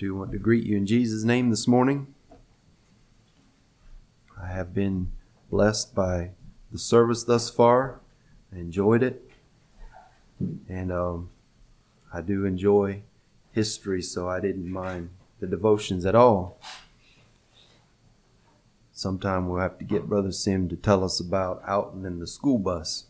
do want to greet you in Jesus' name this morning. I have been blessed by the service thus far. I enjoyed it. And I do enjoy history, so I didn't mind the devotions at all. Sometime we'll have to get Brother Sim to tell us about Alton and the school bus.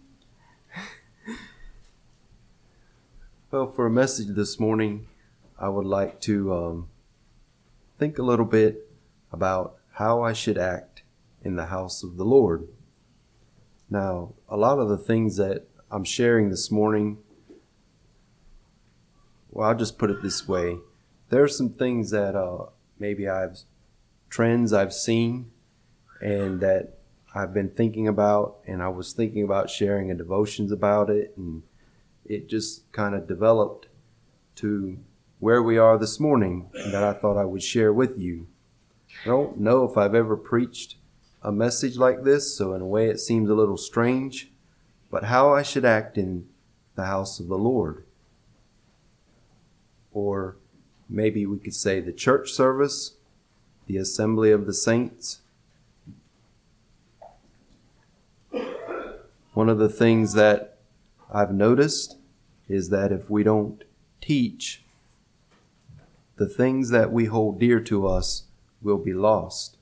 Well, for a message this morning, I would like to think a little bit about how I should act in the house of the Lord. Now, a lot of the things that I'm sharing this morning, well, I'll just put it this way. There are some things that maybe trends I've seen and that I've been thinking about, and I was thinking about sharing a devotions about it, and it just kind of developed to where we are this morning that I thought I would share with you. I don't know if I've ever preached a message like this, so in a way it seems a little strange, but how I should act in the house of the Lord. Or maybe we could say the church service, the assembly of the saints. One of the things that I've noticed is that if we don't teach, the things that we hold dear to us will be lost.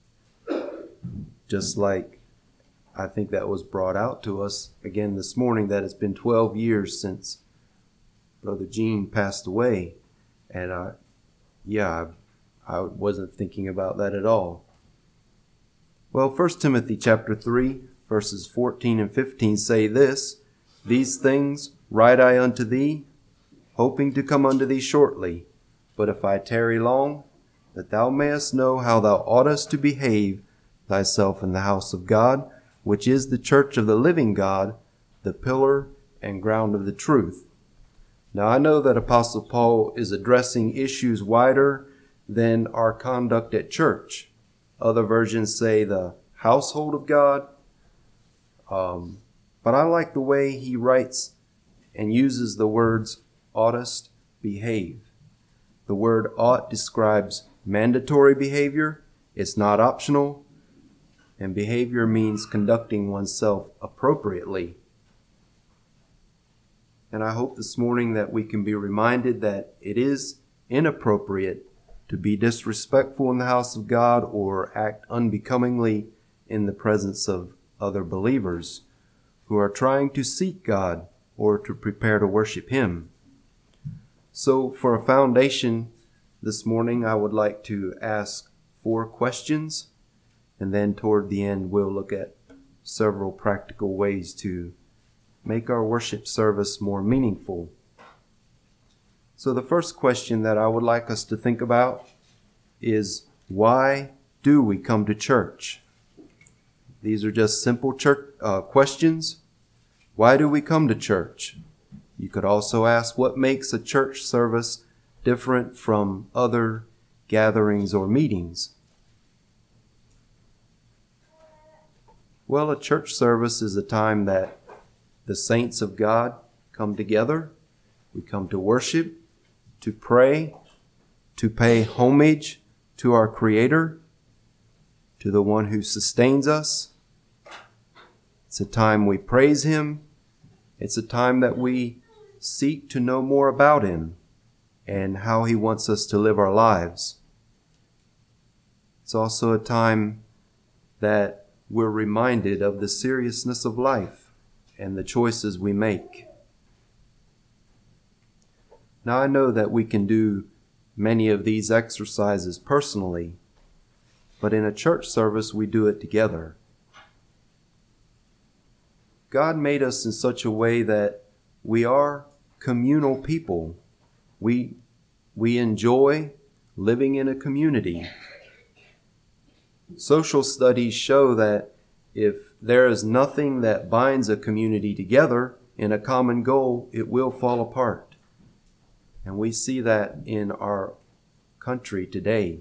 Just like I think that was brought out to us again this morning, that it's been 12 years since Brother Gene passed away. And I wasn't thinking about that at all. Well, 1 Timothy chapter 3, verses 14 and 15 say this: "These things write I unto thee, hoping to come unto thee shortly. But if I tarry long, that thou mayest know how thou oughtest to behave thyself in the house of God, which is the church of the living God, the pillar and ground of the truth." Now, I know that Apostle Paul is addressing issues wider than our conduct at church. Other versions say the household of God. But I like the way he writes and uses the words oughtest behave. The word ought describes mandatory behavior. It's not optional. And behavior means conducting oneself appropriately. And I hope this morning that we can be reminded that it is inappropriate to be disrespectful in the house of God or act unbecomingly in the presence of other believers who are trying to seek God or to prepare to worship Him. So for a foundation this morning, I would like to ask 4 questions, and then toward the end we'll look at several practical ways to make our worship service more meaningful. So the first question that I would like us to think about is, why do we come to church? These are just simple church questions. Why do we come to church? You could also ask, what makes a church service different from other gatherings or meetings? Well, a church service is a time that the saints of God come together. We come to worship, to pray, to pay homage to our Creator, to the one who sustains us. It's a time we praise Him. It's a time that we seek to know more about Him and how He wants us to live our lives. It's also a time that we're reminded of the seriousness of life and the choices we make. Now, I know that we can do many of these exercises personally, but in a church service, we do it together. God made us in such a way that we are communal people. We enjoy living in a community. Social studies show that if there is nothing that binds a community together in a common goal, it will fall apart. And we see that in our country today.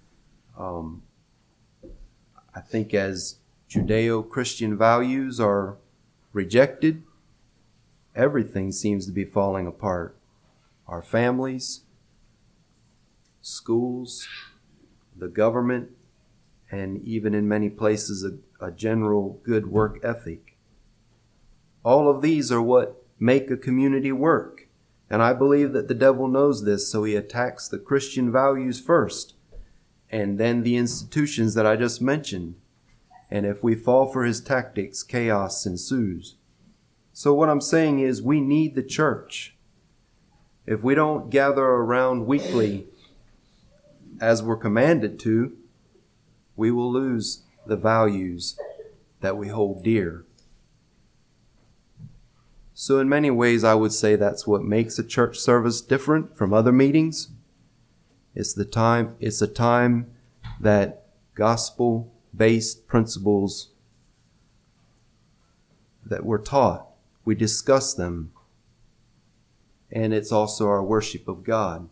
I think as Judeo-Christian values are rejected, everything seems to be falling apart. Our families, schools, the government, and even in many places a general good work ethic. All of these are what make a community work. And I believe that the devil knows this, so he attacks the Christian values first, and then the institutions that I just mentioned. And if we fall for his tactics, chaos ensues. So what I'm saying is we need the church. If we don't gather around weekly as we're commanded to, we will lose the values that we hold dear. So in many ways, I would say that's what makes a church service different from other meetings. It's a time that gospel-based principles that we're taught, we discuss them, and it's also our worship of God.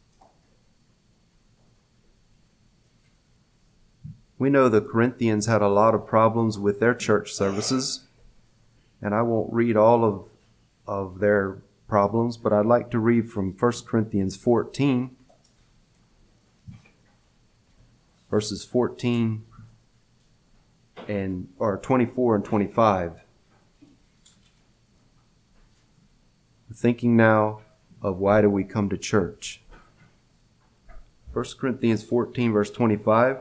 We know the Corinthians had a lot of problems with their church services, and I won't read all of their problems, but I'd like to read from 1 Corinthians 14, verses 14 or 24 and 25. Thinking now of why do we come to church. 1 Corinthians 14, verse 25,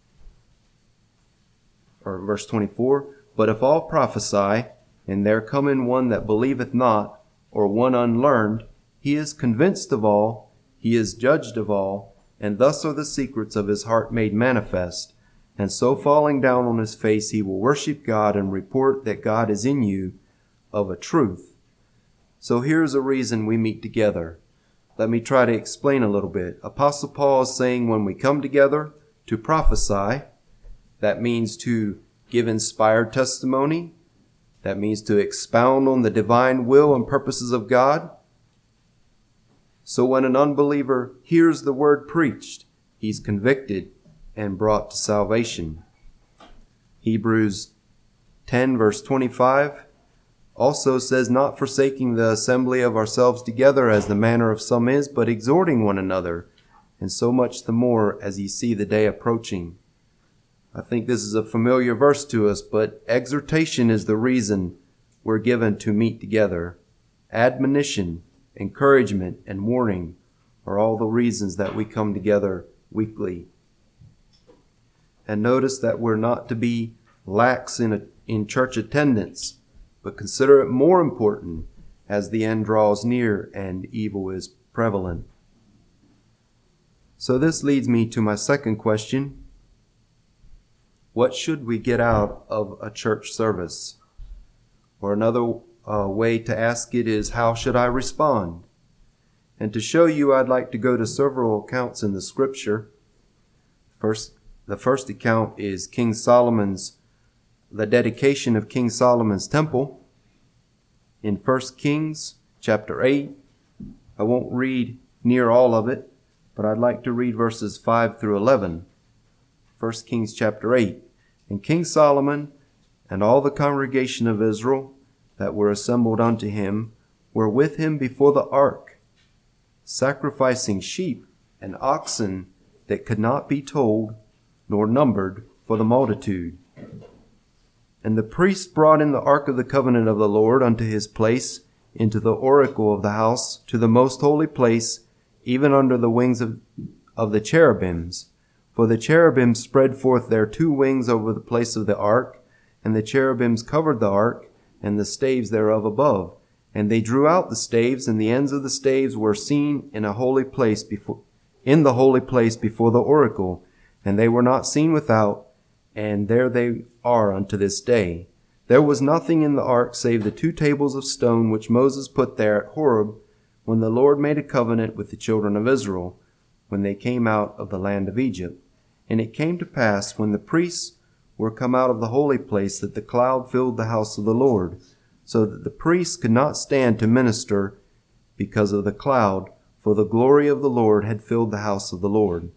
or verse 24, but if all prophesy, and there come in one that believeth not, or one unlearned, he is convinced of all, he is judged of all, and thus are the secrets of his heart made manifest. And so falling down on his face, he will worship God and report that God is in you of a truth. So here's a reason we meet together. Let me try to explain a little bit. Apostle Paul is saying when we come together to prophesy, that means to give inspired testimony. That means to expound on the divine will and purposes of God. So when an unbeliever hears the word preached, he's convicted and brought to salvation. Hebrews 10 verse 25 also says, not forsaking the assembly of ourselves together as the manner of some is, but exhorting one another, and so much the more as ye see the day approaching. I think this is a familiar verse to us, but exhortation is the reason we're given to meet together. Admonition, encouragement, and warning are all the reasons that we come together weekly. And notice that we're not to be lax in church attendance, but consider it more important as the end draws near and evil is prevalent. So this leads me to my second question. What should we get out of a church service? Or another way to ask it is, how should I respond? And to show you, I'd like to go to several accounts in the scripture. The first account is the dedication of King Solomon's temple in 1 Kings chapter 8. I won't read near all of it, but I'd like to read verses 5 through 11. 1 Kings chapter 8. And King Solomon and all the congregation of Israel that were assembled unto him were with him before the ark, sacrificing sheep and oxen that could not be told nor numbered for the multitude. And the priests brought in the ark of the covenant of the Lord unto his place, into the oracle of the house, to the most holy place, even under the wings of the cherubims. For the cherubims spread forth their two wings over the place of the ark, and the cherubims covered the ark, and the staves thereof above. And they drew out the staves, and the ends of the staves were seen in the holy place before the oracle, and they were not seen without, and there they are unto this day. There was nothing in the ark save the two tables of stone which Moses put there at Horeb, when the Lord made a covenant with the children of Israel, when they came out of the land of Egypt. And it came to pass, when the priests were come out of the holy place, that the cloud filled the house of the Lord, so that the priests could not stand to minister because of the cloud, for the glory of the Lord had filled the house of the Lord.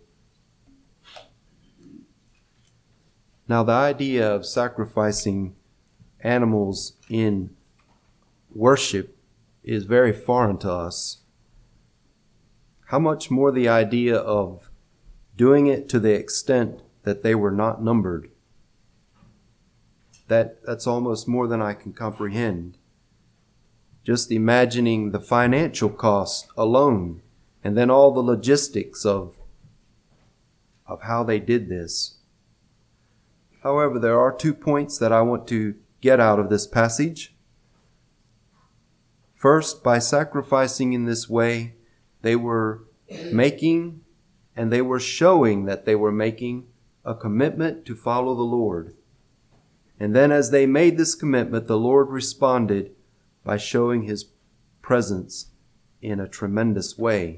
Now, the idea of sacrificing animals in worship is very foreign to us. How much more the idea of doing it to the extent that they were not numbered. That's almost more than I can comprehend. Just imagining the financial cost alone, and then all the logistics of how they did this. However, there are 2 points that I want to get out of this passage. First, by sacrificing in this way, they were making and they were showing that they were making a commitment to follow the Lord. And then as they made this commitment, the Lord responded by showing His presence in a tremendous way.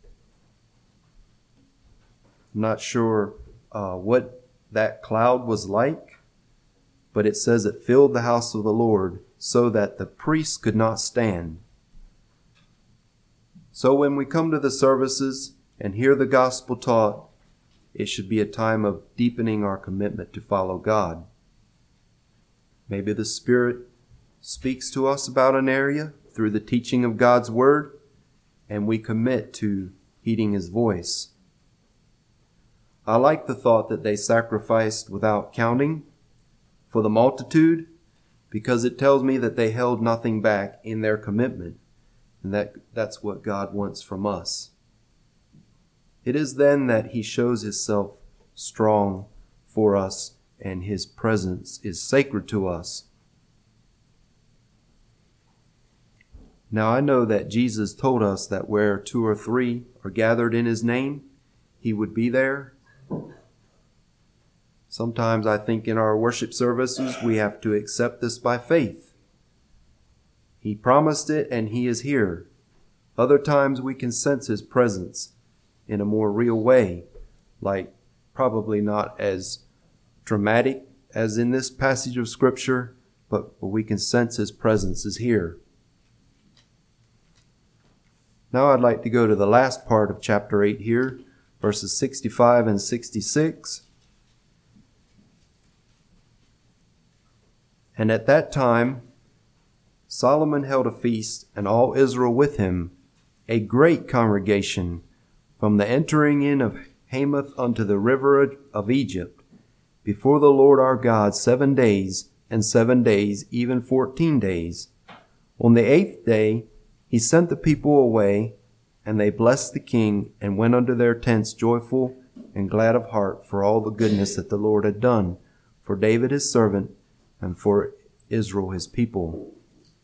I'm not sure what that cloud was like, but it says it filled the house of the Lord so that the priests could not stand. So when we come to the services and hear the gospel taught, it should be a time of deepening our commitment to follow God. Maybe the Spirit speaks to us about an area through the teaching of God's Word, and we commit to heeding His voice. I like the thought that they sacrificed without counting for the multitude, because it tells me that they held nothing back in their commitment, and that's what God wants from us. It is then that He shows Himself strong for us, and His presence is sacred to us. Now I know that Jesus told us that where 2 or 3 are gathered in His name, He would be there. Sometimes I think in our worship services we have to accept this by faith. He promised it and He is here. Other times we can sense His presence in a more real way, like probably not as dramatic as in this passage of Scripture, but we can sense His presence is here. Now I'd like to go to the last part of chapter 8 here, verses 65 and 66. And at that time Solomon held a feast, and all Israel with him, a great congregation, from the entering in of Hamath unto the river of Egypt, before the Lord our God 7 days, and 7 days, even 14 days. On the 8th day He sent the people away, and they blessed the king, and went unto their tents joyful and glad of heart for all the goodness that the Lord had done for David His servant, and for Israel His people.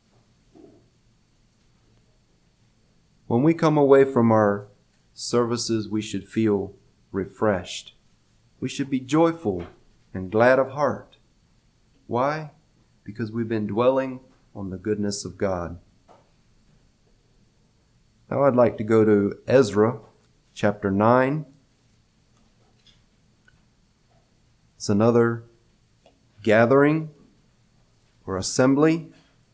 When we come away from our services, we should feel refreshed. We should be joyful and glad of heart. Why? Because we've been dwelling on the goodness of God. Now I'd like to go to Ezra chapter 9. It's another gathering or assembly.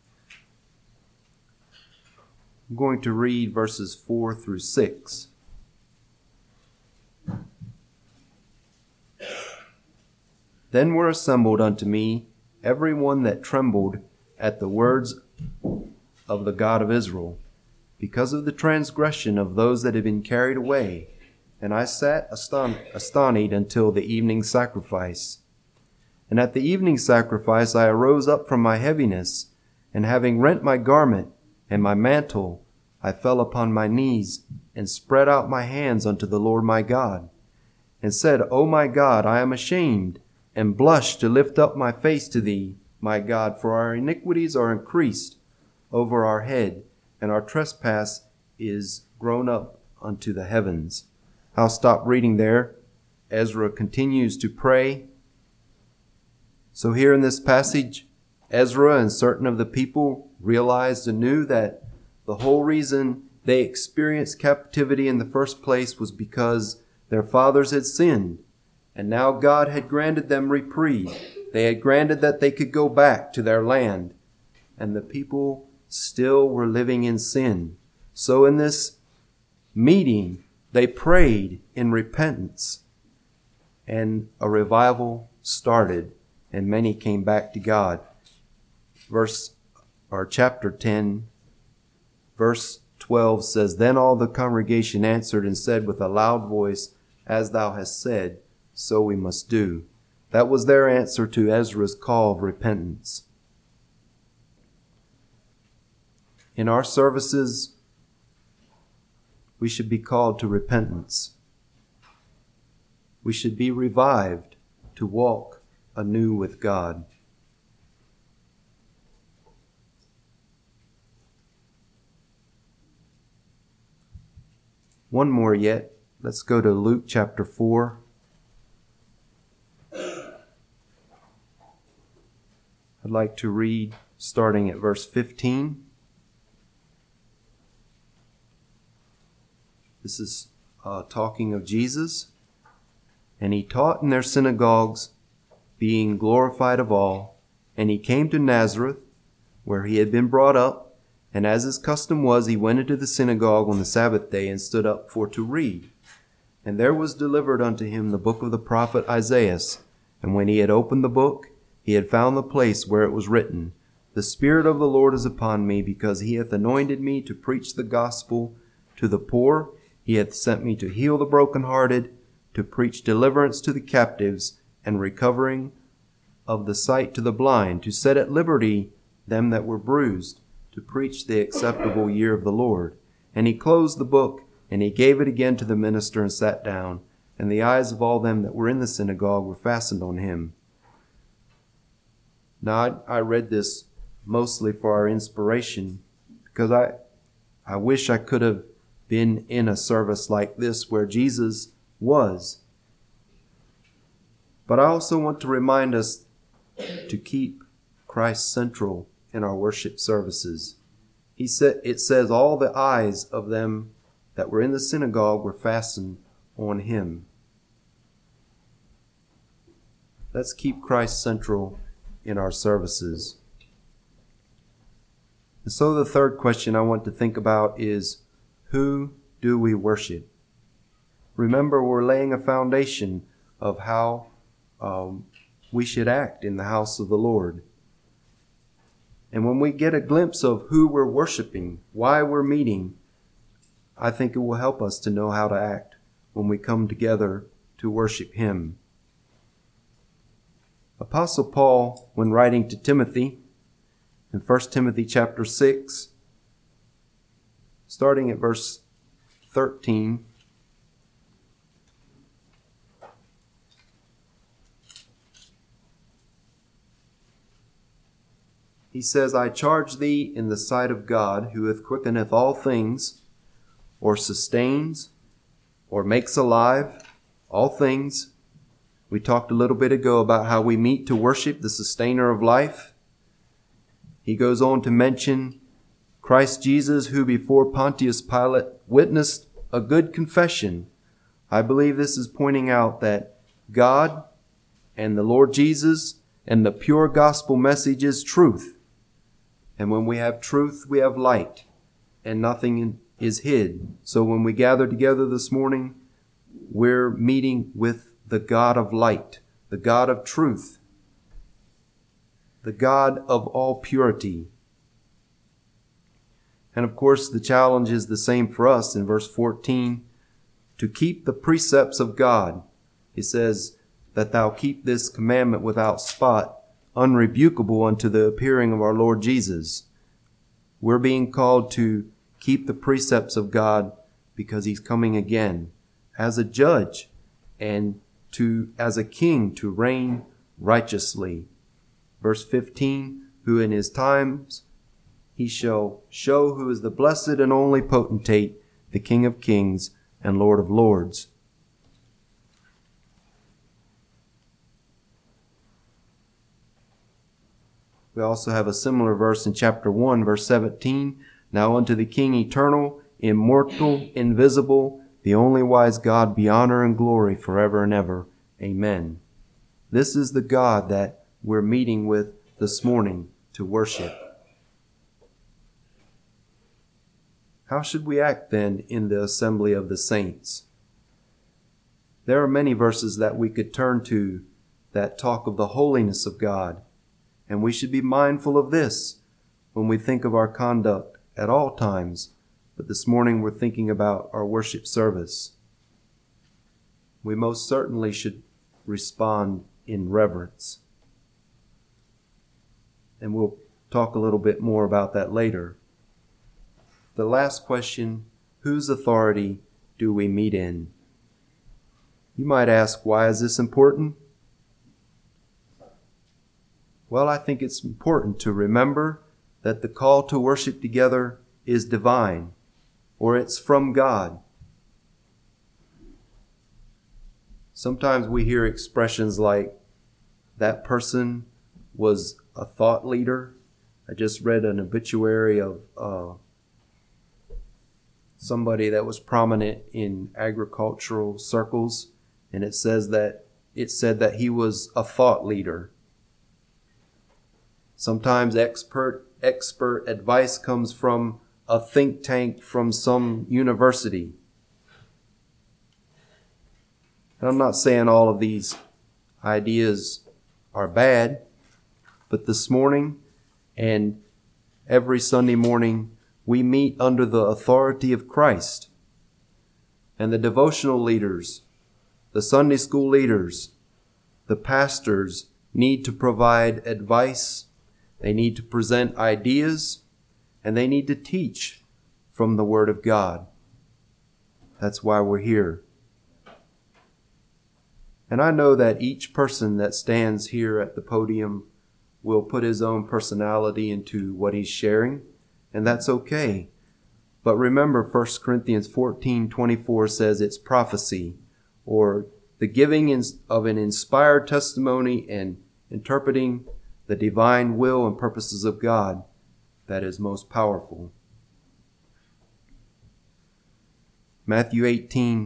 I'm going to read verses 4 through 6. Then were assembled unto me every one that trembled at the words of the God of Israel, because of the transgression of those that had been carried away. And I sat astonied until the evening sacrifice. And at the evening sacrifice I arose up from my heaviness, and having rent my garment and my mantle, I fell upon my knees, and spread out my hands unto the Lord my God, and said, O my God, I am ashamed, and blush to lift up my face to Thee, my God, for our iniquities are increased over our head, and our trespass is grown up unto the heavens. I'll stop reading there. Ezra continues to pray. So here in this passage, Ezra and certain of the people realized anew that the whole reason they experienced captivity in the first place was because their fathers had sinned, and now God had granted them reprieve. They had granted that they could go back to their land, and the people still were living in sin. So in this meeting, they prayed in repentance, and a revival started, and many came back to God. Chapter 10, verse 12 says, Then all the congregation answered and said with a loud voice, As thou hast said, so we must do. That was their answer to Ezra's call of repentance. In our services, we should be called to repentance. We should be revived to walk anew with God. One more yet. Let's go to Luke chapter 4. I'd like to read starting at verse 15. This is talking of Jesus. And he taught in their synagogues, being glorified of all. And he came to Nazareth, where he had been brought up. And as his custom was, he went into the synagogue on the Sabbath day and stood up for to read. And there was delivered unto him the book of the prophet Isaiah. And when he had opened the book, he had found the place where it was written, The Spirit of the Lord is upon me, because he hath anointed me to preach the gospel to the poor. He hath sent me to heal the brokenhearted, to preach deliverance to the captives, and recovering of the sight to the blind, to set at liberty them that were bruised, to preach the acceptable year of the Lord. And he closed the book, and he gave it again to the minister, and sat down. And the eyes of all them that were in the synagogue were fastened on him. Now, I read this mostly for our inspiration, because I wish I could have been in a service like this where Jesus was. But I also want to remind us to keep Christ central in our worship services. It says all the eyes of them that were in the synagogue were fastened on him. Let's keep Christ central in our services. And so the third question I want to think about is, who do we worship? Remember, we're laying a foundation of how we should act in the house of the Lord. And when we get a glimpse of who we're worshiping, why we're meeting, I think it will help us to know how to act when we come together to worship him. Apostle Paul, when writing to Timothy, in 1 Timothy chapter 6, starting at verse 13, he says, I charge thee in the sight of God, who hath quickeneth all things, or sustains, or makes alive all things. We talked a little bit ago about how we meet to worship the sustainer of life. He goes on to mention Christ Jesus, who before Pontius Pilate witnessed a good confession. I believe this is pointing out that God and the Lord Jesus and the pure gospel message is truth. And when we have truth, we have light, and nothing is hid. So when we gather together this morning, we're meeting with the God of light, the God of truth, the God of all purity. And of course, the challenge is the same for us in verse 14, to keep the precepts of God. He says, that thou keep this commandment without spot, unrebukable unto the appearing of our Lord Jesus. We're being called to keep the precepts of God because he's coming again as a judge and as a king to reign righteously. Verse 15, who in his times he shall show who is the blessed and only potentate, the King of kings and Lord of lords. We also have a similar verse in chapter 1, verse 17. Now unto the King eternal, immortal, invisible, the only wise God, be honor and glory forever and ever. Amen. This is the God that we're meeting with this morning to worship. How should we act then in the assembly of the saints? There are many verses that we could turn to that talk of the holiness of God. And we should be mindful of this when we think of our conduct at all times. But this morning we're thinking about our worship service. we most certainly should respond in reverence. And we'll talk a little bit more about that later. The last question, whose authority do we meet in? You might ask, why is this important? Well, I think it's important to remember that the call to worship together is divine, or it's from God. Sometimes we hear expressions like, that person was a thought leader. I just read an obituary of somebody that was prominent in agricultural circles, and it said that he was a thought leader. Sometimes expert advice comes from a think tank from some university. And I'm not saying all of these ideas are bad, but this morning and every Sunday morning, we meet under the authority of Christ. And the devotional leaders, the Sunday school leaders, the pastors need to provide advice. They need to present ideas, and they need to teach from the Word of God. That's why we're here. And I know that each person that stands here at the podium will put his own personality into what he's sharing, and that's okay. But remember, 1 Corinthians 14:24 says it's prophecy, or the giving of an inspired testimony and interpreting the divine will and purposes of God that is most powerful. Matthew 18,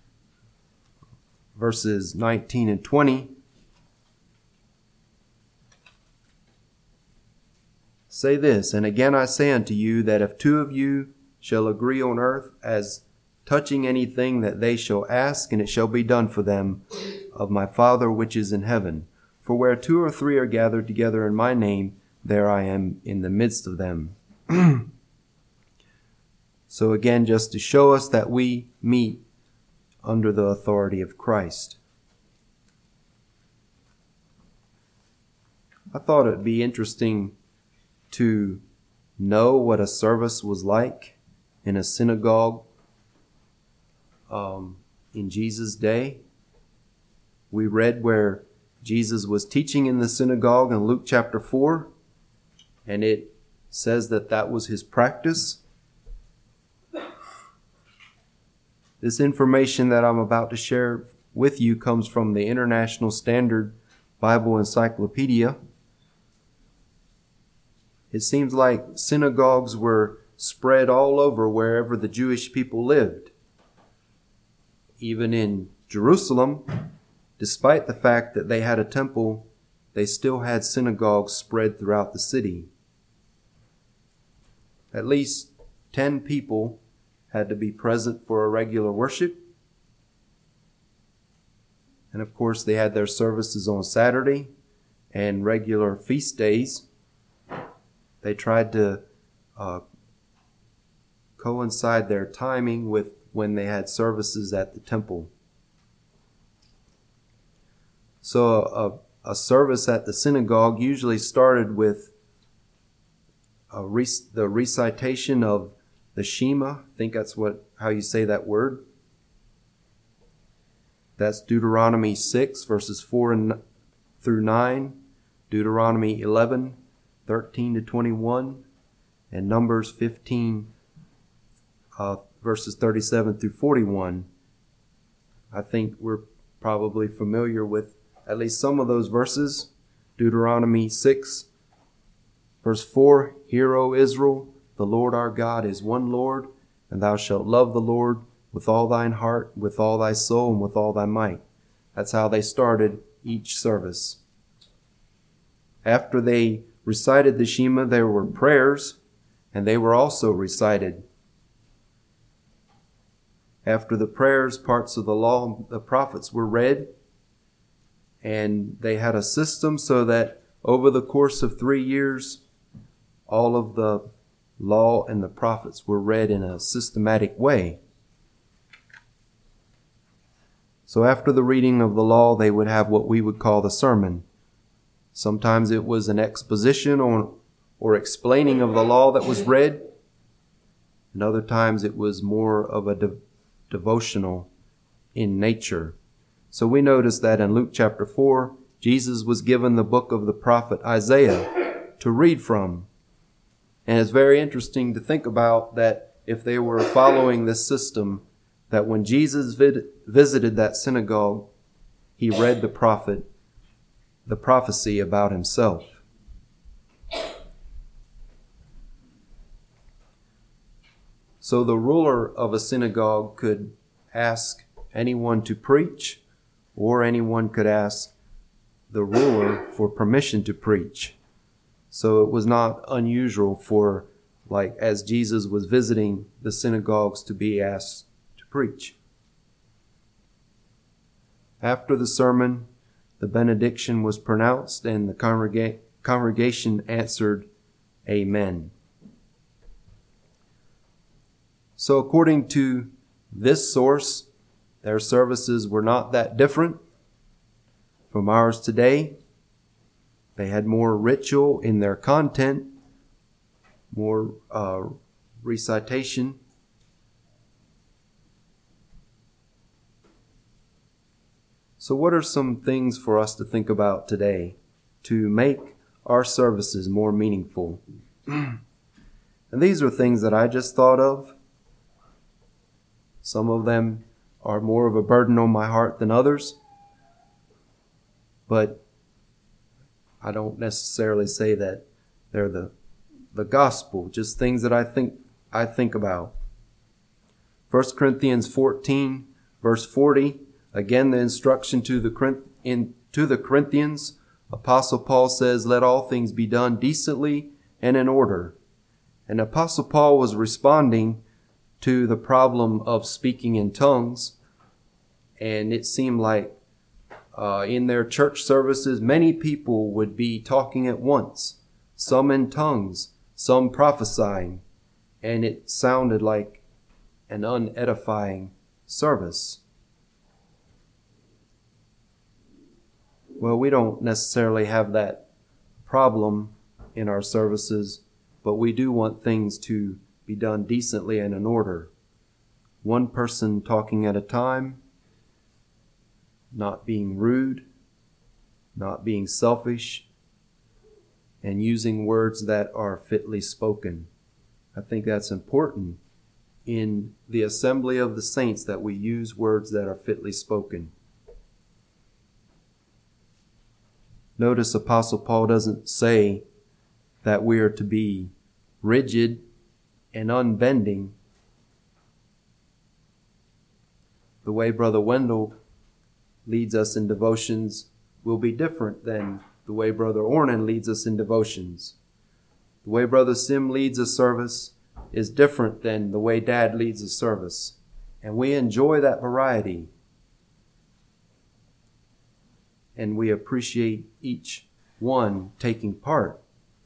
verses 19 and 20 say this, and again I say unto you that if two of you shall agree on earth as touching anything that they shall ask, and it shall be done for them of my Father which is in heaven. For where two or three are gathered together in my name, there I am in the midst of them. So again, just to show us that we meet under the authority of Christ. I thought it'd be interesting to know what a service was like in a synagogue in Jesus' day. We read where Jesus was teaching in the synagogue in Luke chapter 4, and it says that that was his practice. This information that I'm about to share with you comes from the International Standard Bible Encyclopedia. It seems like synagogues were spread all over wherever the Jewish people lived. Even in Jerusalem, despite the fact that they had a temple, they still had synagogues spread throughout the city. At least 10 people had to be present for a regular worship. And of course, they had their services on Saturday and regular feast days. They tried to coincide their timing with when they had services at the temple. So a service at the synagogue usually started with the recitation of the Shema. I think that's how you say that word. That's Deuteronomy 6, verses 4 through 9, Deuteronomy 11, 13 to 21, and Numbers 15, verses 37 through 41. I think we're probably familiar with at least some of those verses. Deuteronomy 6, verse 4, Hear, O Israel, the Lord our God is one Lord, and thou shalt love the Lord with all thine heart, with all thy soul, and with all thy might. That's how they started each service. After they recited the Shema, there were prayers, and they were also recited. After the prayers, parts of the law and the prophets were read, and they had a system so that over the course of 3 years, all of the law and the prophets were read in a systematic way. So after the reading of the law, they would have what we would call the sermon. Sometimes it was an exposition or explaining of the law that was read. And other times it was more of a devotional in nature. So we notice that in Luke chapter 4, Jesus was given the book of the prophet Isaiah to read from. And it's very interesting to think about that if they were following this system, that when Jesus visited that synagogue, he read the prophecy about himself. So the ruler of a synagogue could ask anyone to preach, or anyone could ask the ruler for permission to preach. So it was not unusual for, like, as Jesus was visiting the synagogues, to be asked to preach. After the sermon, the benediction was pronounced, and the congregation answered, Amen. So according to this source, their services were not that different from ours today. They had more ritual in their content, more recitation. So what are some things for us to think about today to make our services more meaningful? And these are things that I just thought of. Some of them are more of a burden on my heart than others. But I don't necessarily say that they're the gospel, just things that I think about. 1 Corinthians 14, verse 40, again the instruction to the Corinthians, Apostle Paul says, let all things be done decently and in order. And Apostle Paul was responding to the problem of speaking in tongues. And it seemed like in their church services, many people would be talking at once, some in tongues, some prophesying, and it sounded like an unedifying service. Well, we don't necessarily have that problem in our services, but we do want things to be done decently and in order. One person talking at a time, not being rude, not being selfish, and using words that are fitly spoken. I think that's important in the assembly of the saints, that we use words that are fitly spoken. Notice Apostle Paul doesn't say that we are to be rigid and unbending. The way Brother Wendell leads us in devotions will be different than the way Brother Ornan leads us in devotions. The way Brother Sim leads a service is different than the way Dad leads a service. And we enjoy that variety. And we appreciate each one taking part.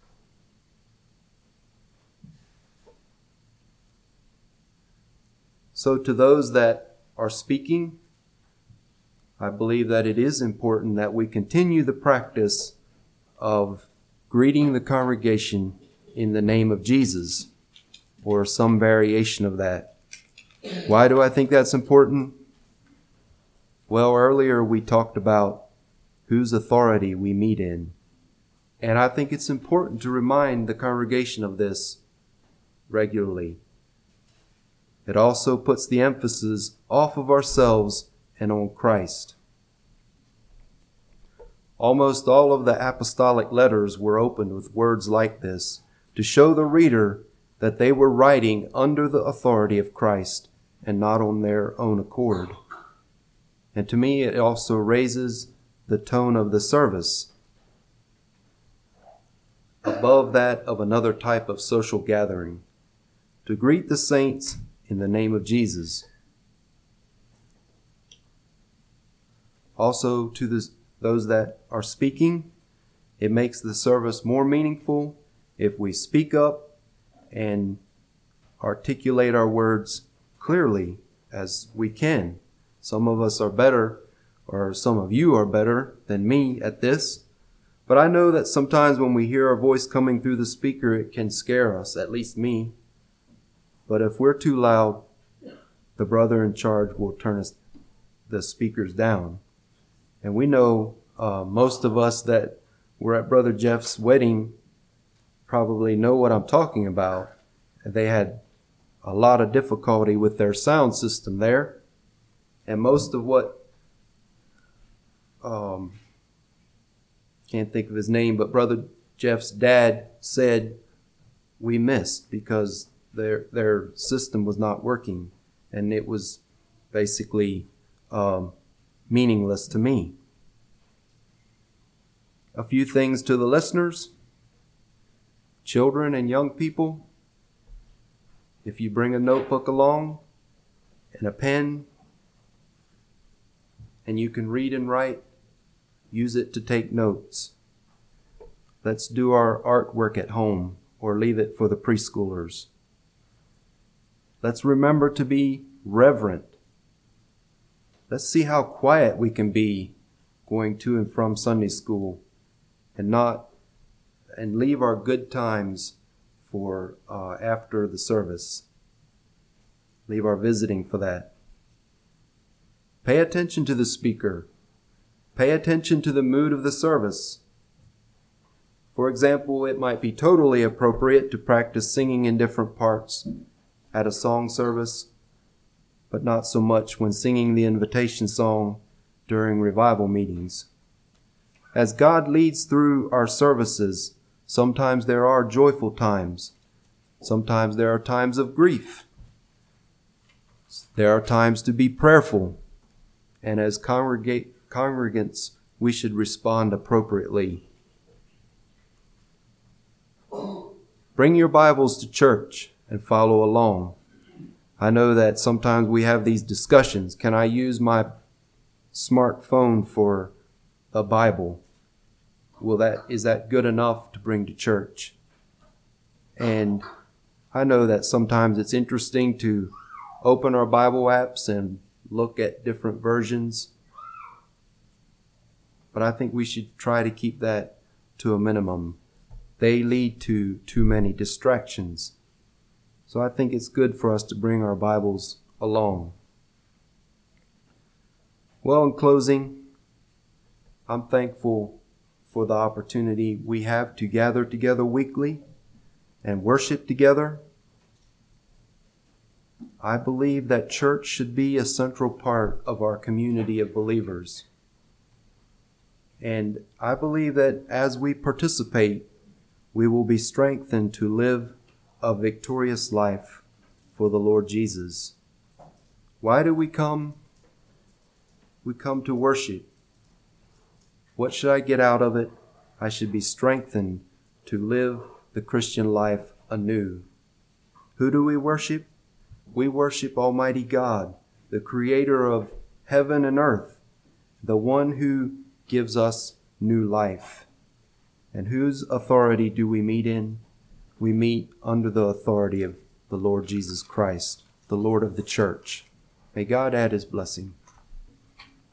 So to those that are speaking, I believe that it is important that we continue the practice of greeting the congregation in the name of Jesus, or some variation of that. Why do I think that's important? Well, earlier we talked about whose authority we meet in. And I think it's important to remind the congregation of this regularly. It also puts the emphasis off of ourselves and on Christ. Almost all of the apostolic letters were opened with words like this to show the reader that they were writing under the authority of Christ and not on their own accord. And to me, it also raises the tone of the service above that of another type of social gathering, to greet the saints in the name of Jesus. Also, to those that are speaking, it makes the service more meaningful if we speak up and articulate our words clearly as we can. Some of us are better, or some of you are better than me at this. But I know that sometimes when we hear a voice coming through the speaker, it can scare us, at least me. But if we're too loud, the brother in charge will turn the speakers down. And we know most of us that were at Brother Jeff's wedding probably know what I'm talking about. They had a lot of difficulty with their sound system there. And most of what, can't think of his name, but Brother Jeff's dad said we missed because their system was not working. And it was basically meaningless to me. A few things to the listeners, children and young people. If you bring a notebook along and a pen and you can read and write, use it to take notes. Let's do our artwork at home or leave it for the preschoolers. Let's remember to be reverent. Let's see how quiet we can be going to and from Sunday school and leave our good times for after the service. Leave our visiting for that. Pay attention to the speaker. Pay attention to the mood of the service. For example, it might be totally appropriate to practice singing in different parts at a song service, but not so much when singing the invitation song during revival meetings. As God leads through our services, sometimes there are joyful times. Sometimes there are times of grief. There are times to be prayerful. And as congregants, we should respond appropriately. Bring your Bibles to church and follow along. I know that sometimes we have these discussions. Can I use my smartphone for a Bible? Is that good enough to bring to church? And I know that sometimes it's interesting to open our Bible apps and look at different versions. But I think we should try to keep that to a minimum. They lead to too many distractions. So I think it's good for us to bring our Bibles along. Well, in closing, I'm thankful for the opportunity we have to gather together weekly and worship together. I believe that church should be a central part of our community of believers. And I believe that as we participate, we will be strengthened to live a victorious life for the Lord Jesus. Why do we come? We come to worship. What should I get out of it? I should be strengthened to live the Christian life anew. Who do we worship? We worship Almighty God, the Creator of heaven and earth, the one who gives us new life. And whose authority do we meet in? We meet under the authority of the Lord Jesus Christ, the Lord of the church. May God add His blessing.